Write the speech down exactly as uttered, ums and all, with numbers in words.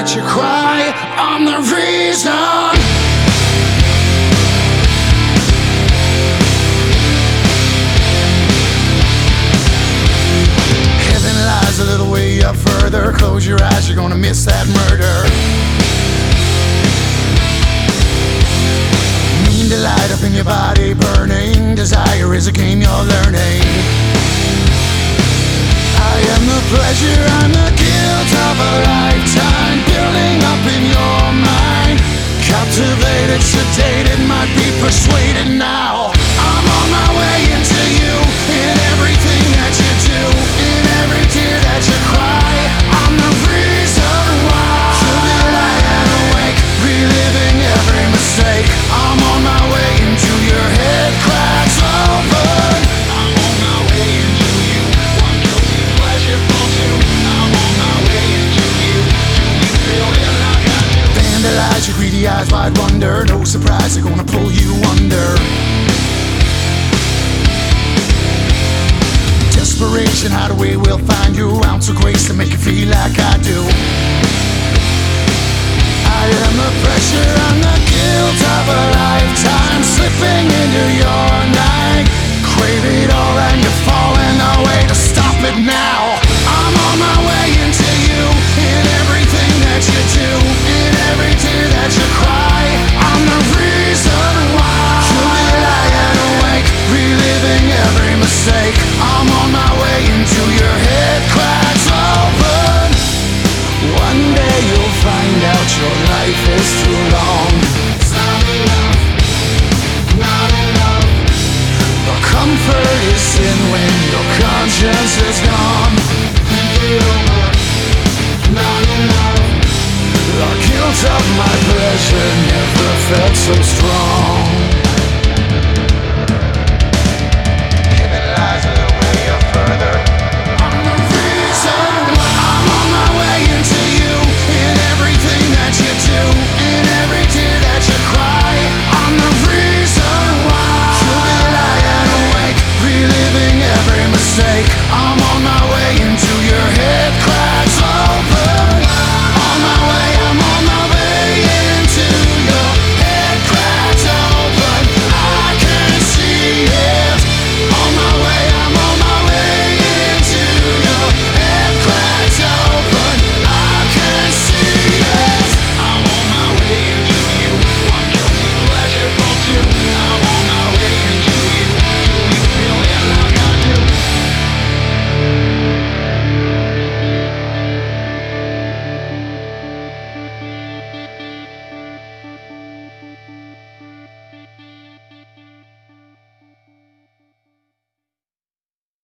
that you cry, I'm the reason. Heaven lies a little way up further. Close your eyes, you're gonna miss that murder. Mean to light up in your body, burning. Desire is a game you're learning. I am the pleasure, I'm the guilt of a lifetime, building up in your mind. Captivated, sedated, might be persuaded now. I'm on my way into you, in everything that you do, in every tear that you cry. I'm the reason why. To be lying awake, reliving every mistake. I'm on my way into your head, cracks open. I'm on my way into you, one guilty pleasure for two. I'm on my way into you, do you feel it like I do? Vandalize your greedy eyes, wide wonder. No surprise, they're gonna pull you under. Desperation, hideaway will find you. Ounce of grace to make you feel like I do. I am the pressure, I'm the guilt of a lifetime, slipping into your night. Crave it all and you're falling away to stop it now. I'm on my way into you, in everything that you do, in every tear that you cry. I'm the reason why. You'll be lying awake, reliving every mistake. I'm on my way into your head, cracks open. One day you'll find out your life is too long. It's not enough, not enough. The comfort is in when your conscience is gone. Think it over, not enough. The guilt of my pleasure never felt so strong.